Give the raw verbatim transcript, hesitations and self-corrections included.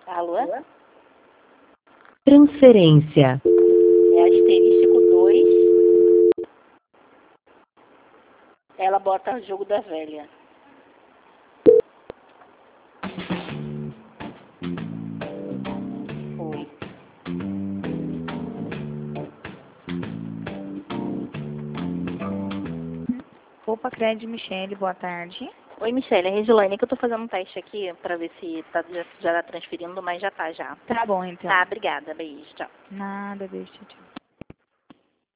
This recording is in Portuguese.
Alô? Transferência. É asterístico dois. Ela bota jogo da velha. Foi. Roupa Crédito Michele, boa tarde. Oi, Michele, é a Regilaine, que eu tô fazendo um teste aqui pra ver se tá, já, já tá transferindo, mas já tá já. Tá bom, então. Tá, obrigada. Beijo, tchau. Nada, deixa, tchau.